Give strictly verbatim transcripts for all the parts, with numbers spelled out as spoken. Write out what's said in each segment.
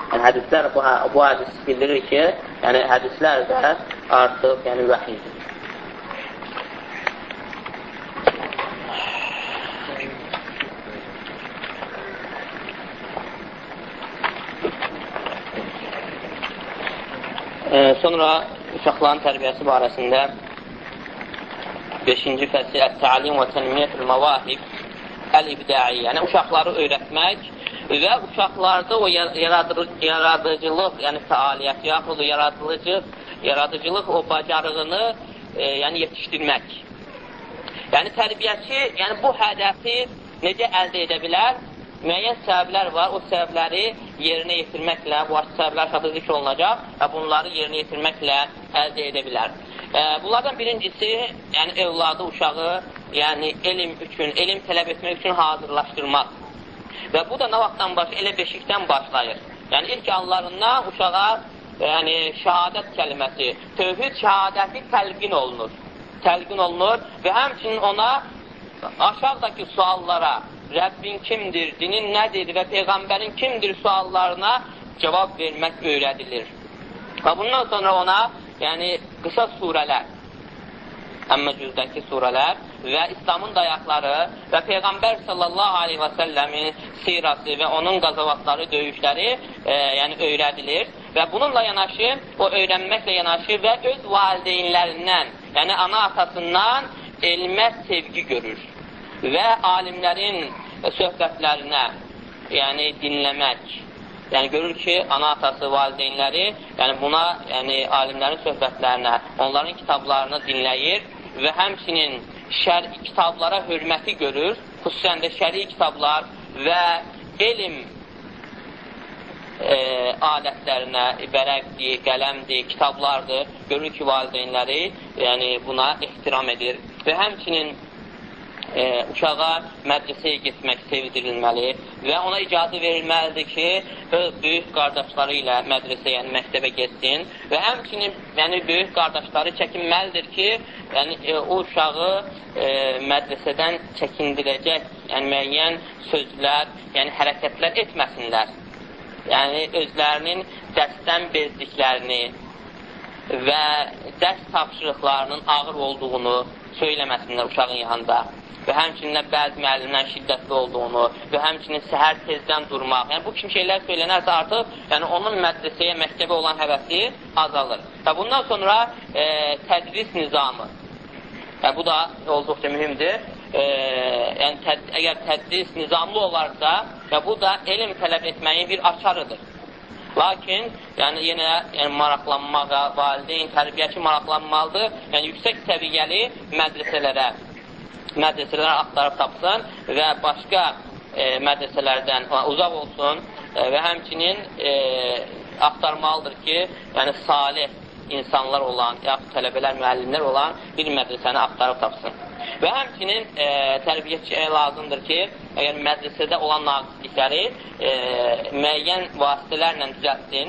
Yəni, hədislər, bu, bu hədis bildirir ki, yəni, hədislər də artıq, yəni, vəhidir. E, sonra uşaqların tərbiyəsi barəsində beşinci fəsil Ət-Təlim və Tənmiyyətül Məvahib Əl-İbdai, yəni uşaqları öyrətmək və uşaqlarda o yaradıcılıq, yəni fəaliyyət, yaxud yaradıcılıq, yaradıcılıq o bacarığını e, yəni yetişdirmək. Yəni tərbiyəçi yəni, bu hədəfi necə əldə edə bilər? Müəyyən səbəblər var, o səbəbləri yerinə yetirməklə, bu səbəblər şəxsi zikr olunacaq və bunları yerinə yetirməklə əldə edə bilər. E, bunlardan birincisi, yəni evladı, uşağı, yəni elm üçün, elm tələb etmək üçün hazırlaşdırmaq. Və bu da nə vaxtdan başlayır? Elə beşikdən başlayır. Yəni ilk anlarından uşağa yəni, şəhadət kəlməsi, tövhid şəhadəti təlqin olunur. Təlqin olunur və həmçinin ona aşağıdakı suallara, Rəbbin kimdir, dinin nədir və Peyğəmbərin kimdir suallarına cavab vermək öyrədilir. Və bundan sonra ona yəni, qısa surələr, Əmmə cüzdəki surələr və İslamın dayaqları və Peyğəmbər sallallahu aleyhi və səlləmin sirası və onun qazavatları, döyüşləri e, yəni öyrədilir və bununla yanaşı, o öyrənməklə yanaşı və öz valideynlərindən, yəni ana atasından elmə sevgi görür və alimlərin söhbətlərinə yəni dinləmək. Yəni görür ki, ana atası, valideynləri yəni buna, yəni alimlərin söhbətlərinə, onların kitablarını dinləyir və həmçinin şəri kitablara hörməti görür, xüsusən də şəri kitablar və elm e, alətlərinə, vərəqdir, qələmdir, kitablardır, görür ki, valideynləri yəni buna ehtiram edir və həmçinin e, uşağa mədrəsəyə getmək sevdirilməli və ona icazə verilməlidir ki, öz böyük qardaşları ilə mədrəsəyə, yəni məktəbə getsin və həmçinin yəni, böyük qardaşları çəkinməlidir ki, yəni, e, o uşağı e, mədrəsədən çəkindirəcək yəni, müəyyən sözlər, yəni hərəkətlər etməsinlər. Yəni, özlərinin dərsdən bezdiklərini və dərs tapşırıqlarının ağır olduğunu söyləməsinlər uşağın yanında və həmçinin bəzi müəllimlərin şiddətli olduğunu və həmçinin səhər tezdən durmaq. Yəni, bu kimi şeylər söylənərsə artıq yəni, onun mədrəsəyə, məktəbə olan həvəsi azalır. Və bundan sonra e, tədris nizamı. Yəni, bu da olduqca mühümdür. E, yəni, təd əgər tədris nizamlı olarsa, və bu da elm tələb etməyin bir açarıdır. Lakin, yəni, yenə yəni, maraqlanmağa, valideyn, tərbiyəçi maraqlanmalıdır. Yəni, yüksək səviyyəli mədrəsələrə, mədrəsələrə axtarıb tapsın və başqa e, mədrəsələrdən uzaq olsun e, və həmçinin e, axtarmalıdır ki, yəni, salih insanlar olan, yaxud tələbələr, müəllimlər olan bir mədrəsəni axtarıb tapsın. Və həmçinin e, tərbiyəçiyə lazımdır ki, əgər mədrəsədə olan naqislikləri e, müəyyən vasitələrlə düzəltsin.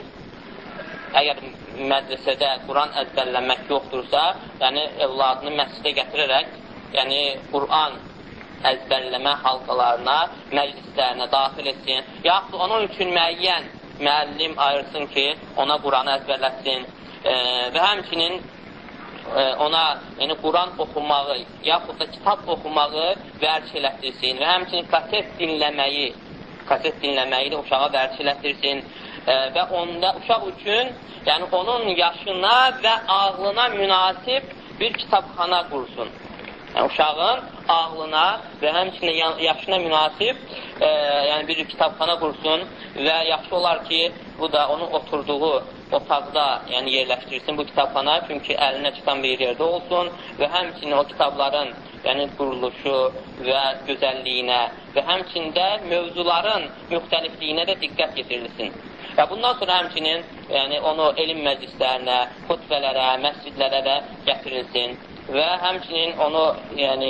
Əgər mədrəsədə Quran əzbərlənmək yoxdursa, yəni evladını məscidə gətirərək, yəni Quran əzbərləmə halqalarına, məclislərinə daxil etsin. Yaxud onun üçün müəyyən müəllim ayırsın ki, ona Quranı əzbərlətsin. E, və həmçinin ona yəni, Quran oxumağı, yaxud da kitab oxumağı vərç elətdirsin və həmçinin kaset dinləməyi, kaset dinləməyi də uşağa vərç elətdirsin e, və onda uşaq üçün, yəni onun yaşına və ağlına münasib bir kitabxana qursun. Yəni, uşağın ağlına və həmçinin yaşına münasib e, yəni bir kitabxana qursun və yaxşı olar ki, bu da onun oturduğu otaqda yəni, yerləşdirsin bu kitabxana, çünki əlinə çıxan bir yerdə olsun və həmçinin o kitabların yəni, quruluşu və gözəlliyinə və həmçində mövzuların müxtəlifliyinə də diqqət yetirilsin. Və bundan sonra həmçinin yəni, onu elm məclislərinə, xutbələrə, məscidlərə də gətirilsin və həmçinin onu yəni,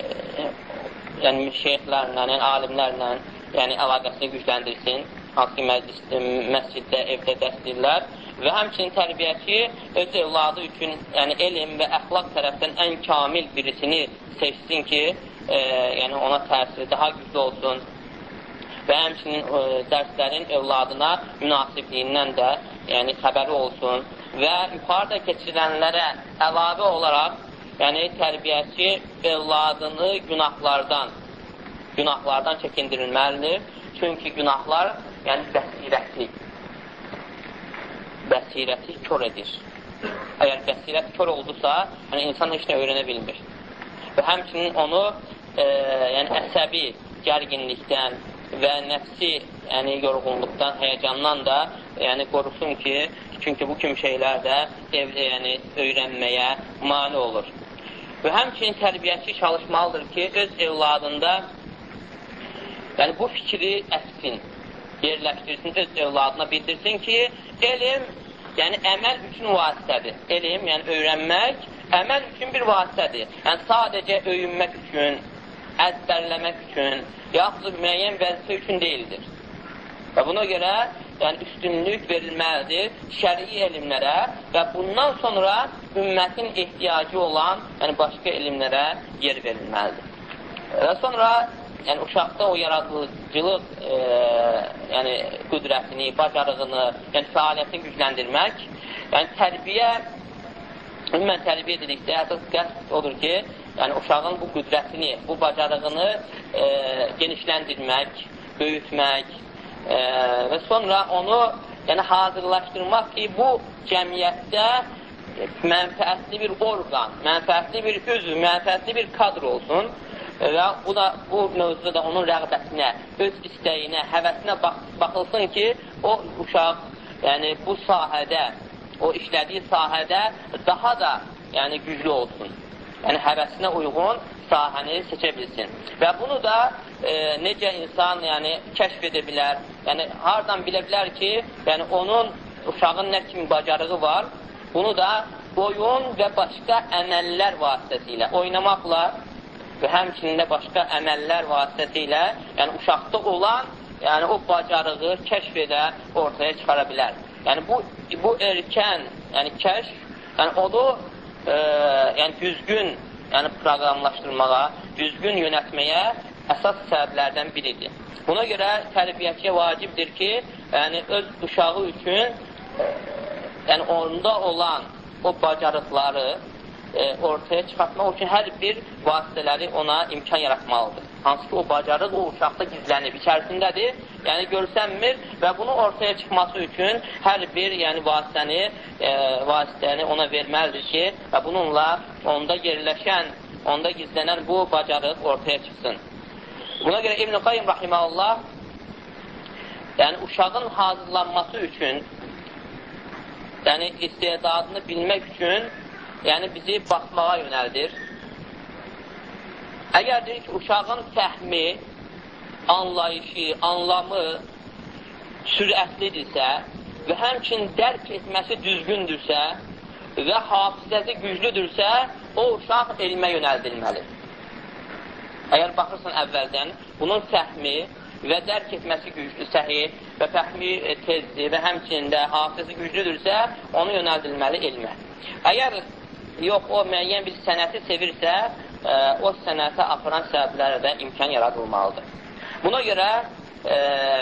yəni şeyxlərlə, yəni, alimlərlə yəni, əlaqəsini gücləndirsin, hansı ki, məclis, məsciddə, evdə dəstəyirlər və həmçinin tərbiyəçi öz evladı üçün yəni, elm və əxlaq tərəfdən ən kamil birisini seçsin ki, e, yəni ona təsiri daha güclü olsun və həmçinin ə, dərslərin övladına münasibliyindən də yəni, xəbəri olsun və yuxarıda keçirilənlərə əlavə olaraq yəni, tərbiyəçi övladını günahlardan günahlardan çəkindirilməlidir. Çünki günahlar yəni, bəsirəti bəsirəti kör edir. Əgər bəsirət kör oldusa, yəni, insan heç nə öyrənə bilmir. Və həmçinin onu e, yəni, əsəbi gərginlikdən və nəfsi yəni, yorğunluqdan, həyəcandan da yəni, qorusun ki, çünki bu kimi şeylər də evdə yəni, öyrənməyə mane olur. Və həmçinin tərbiyəçi çalışmalıdır ki, öz evladında yəni, bu fikri əssin, yerləşdirsin, öz evladına bildirsin ki, elm yəni, əməl üçün vasitədir. Elm, yəni öyrənmək, əməl üçün bir vasitədir. Yəni, sadəcə öyünmək üçün, əzbərləmək üçün, yaxud müəyyən vəzifə üçün deyildir. Və buna görə yəni, üstünlük verilməlidir şərii elmlərə və bundan sonra ümmətin ehtiyacı olan yəni, başqa elmlərə yer verilməlidir. Və sonra yəni, uşaqda o yaradıcılıq e, yəni, qüdrətini, bacarığını, yəni, fəaliyyətini gücləndirmək, yəni, tərbiyə, ümumən tərbiyə dedikdə əsas qəsd odur ki, yəni, uşağın bu qüdrətini, bu bacarığını e, genişləndirmək, böyütmək e, və sonra onu yəni, hazırlaşdırmaq ki, bu cəmiyyətdə mənfəətli bir orqan, mənfəətli bir üzv, mənfəətli bir kadr olsun. Və bu, da, bu mövzuda da onun rəğbətinə, öz istəyinə, həvəsinə bax, baxılsın ki, o uşaq yəni, bu sahədə, o işlədiyi sahədə daha da yəni, güclü olsun. Yəni, həvəsinə uyğun sahəni seçə bilsin. Və bunu da e, necə insan yəni, kəşf edə bilər, yəni, hardan bilə bilər ki, yəni, onun, uşağın nə kimi bacarığı var, bunu da oyun və başqa əməllər vasitəsilə, oynamaqla və həmçinin də başqa əməllər vasitəsilə yəni uşaqda olan yəni o bacarığı kəşf edə ortaya çıxara bilər. Yəni bu, bu erkən yəni kəşf yəni onu e, yəni düzgün yəni proqramlaşdırmağa, düzgün yönətməyə əsas səbəblərdən biridir. Buna görə tərbiyəçiyə vacibdir ki, yəni öz uşağı üçün e, yəni onda olan o bacarıqları E, ortaya çıxartmaq üçün hər bir vasitələri ona imkan yaratmalıdır. Hansı ki, o bacarıq o uşaqda gizlənib, içərisindədir, yəni görsənmir və bunu ortaya çıxması üçün hər bir yəni, vasitəni, e, vasitəni ona verməlidir ki, və bununla onda yerləşən, onda gizlənən bu bacarıq ortaya çıxsın. Buna görə İbn-i Qayyim Rahiməhullah yəni uşağın hazırlanması üçün, yəni istedadını bilmək üçün yəni bizi baxmağa yönəldir. Əgər deyir ki, uşağın fəhmi, anlayışı, anlamı sürətlidirsə və həmçin dərk etməsi düzgündürsə və hafizəsi güclüdürsə, o uşaq elmə yönəldilməlidir. Əgər baxırsan əvvəldən, bunun fəhmi və dərk etməsi güclü, səhih və fəhmi tezdir və həmçinin də hafizəsi güclüdürsə, onu yönəldilməli elmə. Əgər yox, o müəyyən bir sənəti sevirsə, ə, o sənətə aparan səbəblərə də imkan yaradılmalıdır. Buna görə ə,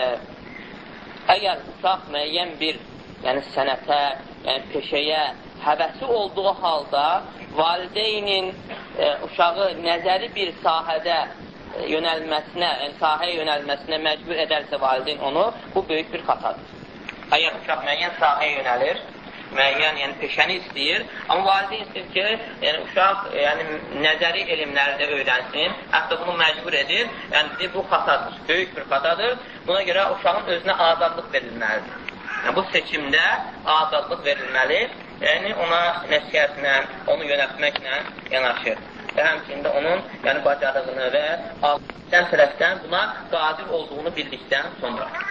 əgər uşaq müəyyən bir yəni sənətə, yəni peşəyə həvəsi olduğu halda valideynin ə, uşağı nəzəri bir sahədə yönəlməsinə, yəni sahəyə yönəlməsinə məcbur edərsə valideyn onu, bu böyük bir xatadır. Əgər uşaq müəyyən sahəyə yönəlir, müəyyən, yəni peşəni istəyir, amma valideyn istəyir ki, yəni uşaq yəni, nəzəri elmləri də öyrənsin, hətta bunu məcbur edir, yəni bu xatadır, böyük bir xatadır. Buna görə uşağın özünə azadlıq verilməlidir. Yəni, bu seçimdə azadlıq verilməli, yəni ona nəsiyyətlə, onu yönətməklə yanaşır. Və həmçində onun yəni, bacarığını və alçən tərəfdən buna qadir olduğunu bildikdən sonra.